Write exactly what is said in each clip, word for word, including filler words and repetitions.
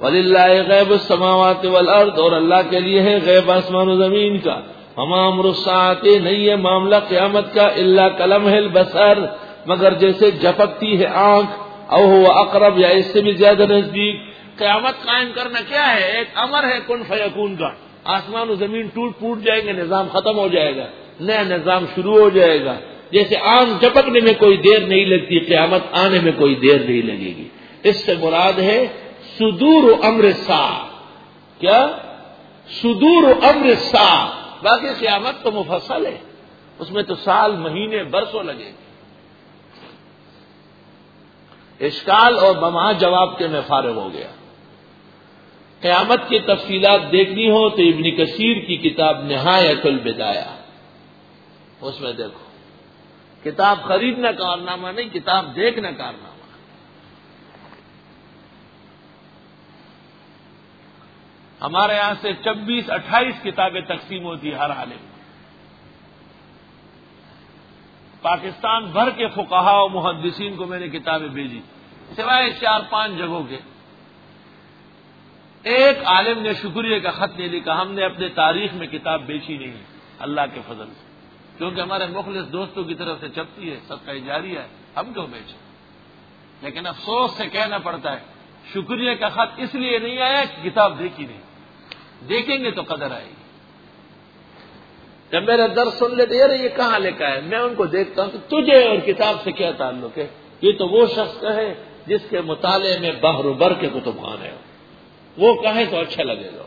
وَلِلَّهِ غَيْبُ السَّمَاوَاتِ وَالْأَرْضِ، اور اللہ کے لیے ہے غیب آسمان و زمین کا. وَمَا أَمْرُ السَّاعَةِ، نہیں ہے معاملہ قیامت کا، إِلَّا كَلَمْحِ الْبَصَرِ، مگر جیسے جھپکتی ہے آنکھ، او هو اقرب، یا اس سے بھی زیادہ نزدیک. قیامت قائم کرنا کیا ہے؟ ایک امر ہے کن فیکون کا. آسمان و زمین ٹوٹ پھوٹ جائیں گے، نظام ختم ہو جائے گا، نیا نظام شروع ہو جائے گا. جیسے آنکھ جھپکنے میں کوئی دیر نہیں لگتی، قیامت آنے میں کوئی دیر نہیں لگے گی. اس سے مراد ہے صدور امر الساعہ. کیا؟ صدور امر الساعہ. باقی قیامت تو مفصل ہے، اس میں تو سال مہینے برسوں لگے گے. اشکال اور بما جواب کے میں فارغ ہو گیا. قیامت کی تفصیلات دیکھنی ہو تو ابن کثیر کی کتاب نہایت البدایہ، اس میں دیکھو. کتاب خریدنا کارنامہ نہیں، کتاب دیکھنا کارنامہ. ہمارے یہاں سے چوبیس اٹھائیس کتابیں تقسیم ہوتی ہر عالم. پاکستان بھر کے فقہاء و محدثین کو میں نے کتابیں بھیجی، سوائے چار پانچ جگہوں کے. ایک عالم نے شکریہ کا خط نہیں لکھا. ہم نے اپنے تاریخ میں کتاب بیچی نہیں، اللہ کے فضل سے، کیونکہ ہمارے مخلص دوستوں کی طرف سے چپتی ہے، صدقہ جاریہ ہے، ہم کیوں بیچیں. لیکن افسوس سے کہنا پڑتا ہے شکریہ کا خط اس لیے نہیں آیا کہ کتاب دیکھی نہیں. دیکھیں گے تو قدر آئے گی. جب میرا درس سن لیتے یار یہ کہاں لکھا ہے، میں ان کو دیکھتا ہوں کہ تجھے اور کتاب سے کیا تعلق ہے. یہ تو وہ شخص کہے جس کے مطالعے میں بحر و بر کے کتب خانے ہو، وہ کہے تو اچھا لگے گا.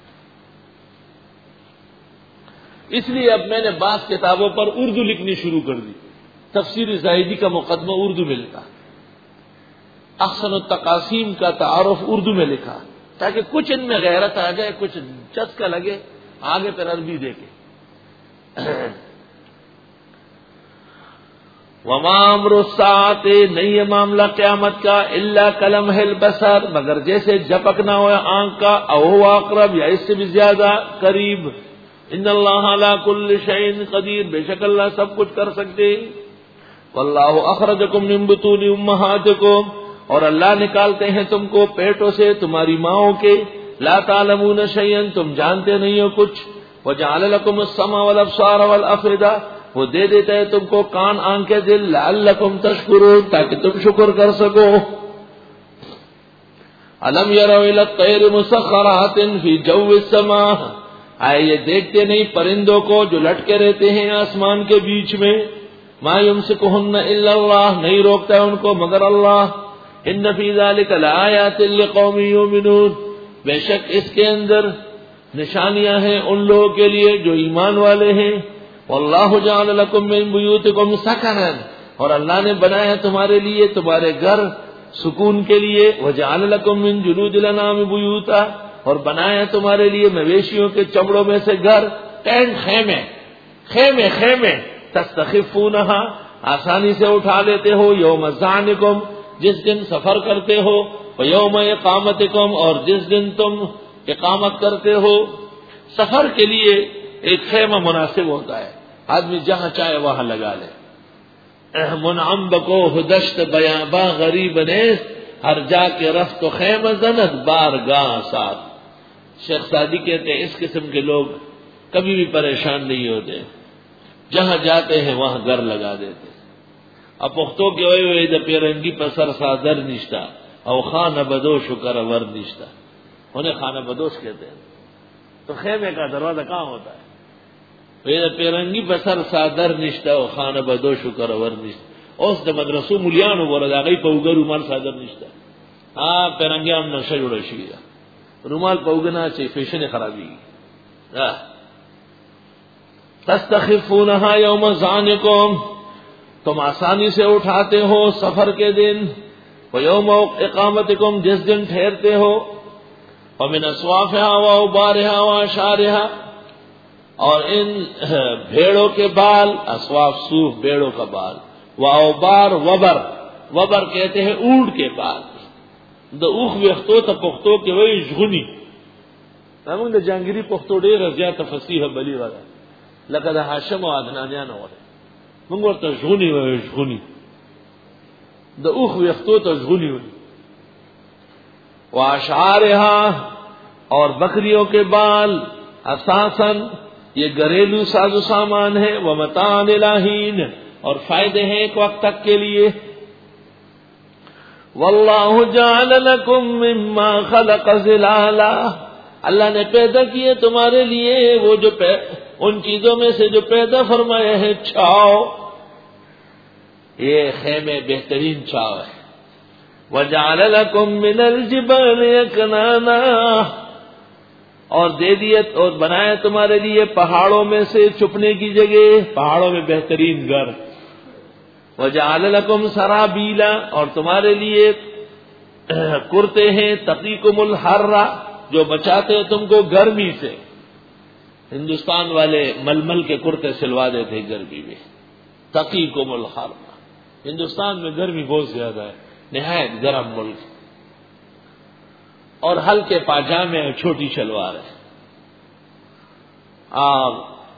اس لیے اب میں نے بعض کتابوں پر اردو لکھنی شروع کر دی. تفسیر زاہدی کا مقدمہ اردو میں لکھا، احسن التقاسیم کا تعارف اردو میں لکھا، تاکہ کچھ ان میں غیرت آ جائے، کچھ چسکا لگے، آگے پھر عربی دیکھے. وما امر الساعۃ، نہیں ہے معاملہ قیامت کا، الا کلمح البصر، مگر جیسے جھپکنا ہوا آنکھ کا، او هو اقرب، یا اس سے بھی زیادہ قریب. ان اللہ علی کل شیء قدیر، بے شک اللہ سب کچھ کر سکتے. واللہ اخرجکم من بطون امہاتکم، اور اللہ نکالتے ہیں تم کو پیٹوں سے تمہاری ماؤں کے. لا تعلمون شیئا، تم جانتے نہیں ہو کچھ. وجعل لکم السمع والابصار والافئدہ، وہ دے دیتا ہے تم کو کان، آنکھیں، دل. لعلکم تشکرون، تاکہ تم شکر کر سکو. الم یروا الی الطیر مسخرات فی جو السماء، آئے یہ دیکھتے نہیں پرندوں کو جو لٹکے رہتے ہیں آسمان کے بیچ میں. ما یمسکہن الا اللہ، نہیں روکتا ہے ان کو مگر اللہ. ان فی ذلک لآیات لقوم یؤمنون، بے شک اس کے اندر نشانیاں ہیں ان لوگوں کے لیے جو ایمان والے ہیں. واللہ جعل لکم من بیوتکم سکنا، اور اللہ نے بنایا تمہارے لیے تمہارے گھر سکون کے لیے. وجعل لکم من جلود الانعام بیوتا، اور بنایا تمہارے لیے مویشیوں کے چمڑوں میں سے گھر. ٹینٹ، خیمے خیمے خیمے. تستخفونہا، آسانی سے اٹھا لیتے ہو. یوم ظعنکم، جس دن سفر کرتے ہو. ویوم اقامتکم، اور جس دن تم اقامت کرتے ہو. سفر کے لیے ایک خیمہ مناسب ہوتا ہے، آدمی جہاں چاہے وہاں لگا لے. منعم بکو ہدشت بیاباں غریب نیز، ہر جا کے رفت و خیمہ زند بار گاہ ساتھ. شیخ سعدی کہتے ہیں اس قسم کے لوگ کبھی بھی پریشان نہیں ہوتے، جہاں جاتے ہیں وہاں گھر لگا دیتے. اب پختوں کے ہوئے ہوئے دا پیرنگی پر سر سادر نشتا، او خانہ بدوش کر ور نشتا، انہیں خانہ بدوش کہتے ہیں. تو خیمے کا دروازہ کہاں ہوتا ہے؟ پیرنگی پر سر سادر نشتا، او خانہ بدوش کر ور نشتا. اس د مدرسو ملیانو ګوره د هغوی په اوږه رومال څادر نشته. ها پیرنګیان نشه جوړه شوي ده، رومال په اوږه نه اچوي، فیشن یې خرابېږي. تستخفونها یوم ظعنکم، تم آسانی سے اٹھاتے ہو سفر کے دن. ویوم اقامتکم، جس دن ٹھہرتے ہو. ومن اصوافها واوبارها واشعارها، اور ان بھیڑوں کے بال، اصواف صوف بھیڑوں کا بال، واوبار وبر، وبر کہتے ہیں اونٹ کے بال. د اوخ ویختو ته پښتو کې وایي ژغوني. موږ د جانګيري پښتو ډېره زیاته فصیحه بلیغه ده، لکه د هاشم او عدنانیانو وره موږ ورته ژغوني وایو. ژغوني د اوخ ویختو ته ژغوني وایي. واشعارها، اور بکریوں کے بال، اساساً یہ گھریلو ساز و سامان ہے، ومتاع الہین، اور فائدے ہیں ایک وقت تک کے لیے. واللہ جعل لکم مما خلق ظلالا، اللہ نے پیدا کیے تمہارے لیے وہ جو پی... ان چیزوں میں سے جو پیدا فرمایا ہے چھاؤ. یہ خیمے بہترین چھاؤ ہے. وجعل لکم من الجبال اکنانا، اور دے دیے اور بنایا تمہارے لیے پہاڑوں میں سے چھپنے کی جگہ، پہاڑوں میں بہترین گھر. وجعل لکم سرابیلا، اور تمہارے لیے کرتے ہیں تقیکم الحر، جو بچاتے ہیں تم کو گرمی سے. ہندوستان والے ململ کے کرتے سلوا دیتے گرمی میں. تقیکم الحر، ہندوستان میں گرمی بہت زیادہ ہے، نہایت گرم ملک. اور ہلکے پاجامے اور چھوٹی شلوار ہے. اور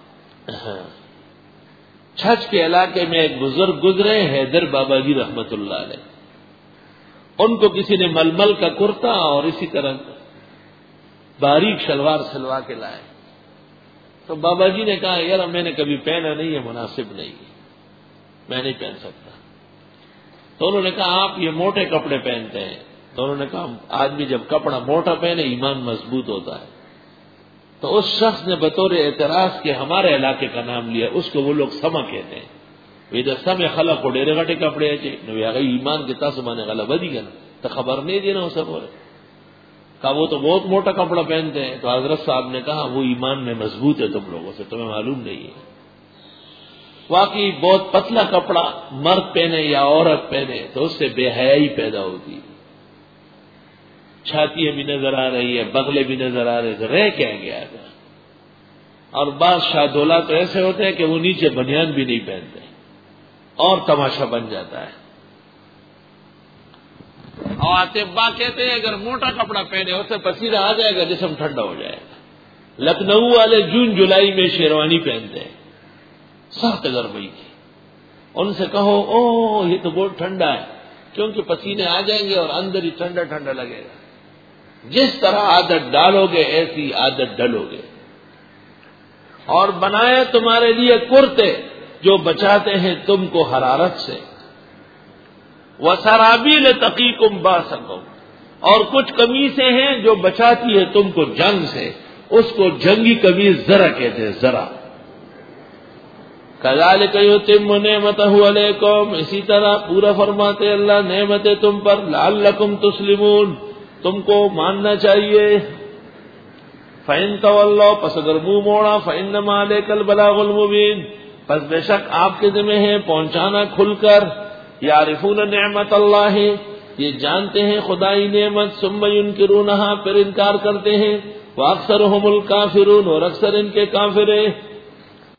چھچ کے علاقے میں ایک بزرگ گزرے حیدر بابا جی رحمت اللہ علیہ، ان کو کسی نے ململ کا کرتا اور اسی طرح باریک شلوار سلوا کے لائے. تو بابا جی نے کہا یار میں نے کبھی پہنا نہیں ہے، مناسب نہیں ہے، میں نہیں پہن سکتا. تو انہوں نے کہا آپ یہ موٹے کپڑے پہنتے ہیں. تو انہوں نے کہا آدمی جب کپڑا موٹا پہنے ایمان مضبوط ہوتا ہے. تو اس شخص نے بطور اعتراض کے ہمارے علاقے کا نام لیا، اس کو وہ لوگ سما کہتے ہیں. ویدہ سم خلا کو ڈیرے گٹے کپڑے اچھے ایمان کے تاس مانے غلط بدی گنا تو خبر نہیں دینا اسے بولے. کہا وہ تو بہت موٹا کپڑا پہنتے ہیں. تو حضرت صاحب نے کہا وہ ایمان میں مضبوط ہے تم لوگوں سے، تمہیں معلوم نہیں ہے. واقعی بہت پتلا کپڑا مرد پہنے یا عورت پہنے تو اس سے بے حیائی پیدا ہوتی. چھاتیاں بھی نظر آ رہی ہے، بغلے بھی نظر آ رہے تھے، رہ کیا گیا تھا. اور بعض شاہدولہ تو ایسے ہوتے ہیں کہ وہ نیچے بنیان بھی نہیں پہنتے اور تماشا بن جاتا ہے. اور اطباء کہتے ہیں اگر موٹا کپڑا پہنے اس سے پسینہ آ جائے گا جسم ٹھنڈا ہو جائے گا. لکھنؤ والے جون جولائی میں شیروانی پہنتے ہیں سخت گرمی کی. ان سے کہو او یہ تو بہت ٹھنڈا ہے، کیونکہ پسینے آ جائیں گے اور اندر ہی ٹھنڈا ٹھنڈا لگے گا. جس طرح عادت ڈالو گے ایسی عادت ڈلو گے. اور بنائے تمہارے لیے کرتے جو بچاتے ہیں تم کو حرارت سے. وَسَرَابِيلَ تَقِيكُمْ بَأْسَكُمْ، اور کچھ قمیصیں ہیں جو بچاتی ہے تم کو جنگ سے. اس کو جنگی قمیص ذرا کہتے ہیں، ذرا. كَذَلِكَ يُتِمُّ نِعْمَتَهُ عَلَيْكُمْ، اسی طرح پورا فرماتے اللہ نعمتیں تم پر. لَعَلَّكُمْ تُسْلِمُونَ، تم کو ماننا چاہیے. فَإِن تَوَلَّوْا، پس اگر منہ موڑا، فَإِنَّمَا عَلَيْكَ الْبَلَاغُ الْمُبِينُ، پس بے شک آپ کے ذمہ ہے پہنچانا کھل کر. یعرفون نعمت اللہ، یہ جانتے ہیں خدائی نعمت. ثم ينکرونها، پھر انکار کرتے ہیں. وَأَكْثَرُهُمُ الْكَافِرُونَ، اور اکثر ان کے کافر ہیں.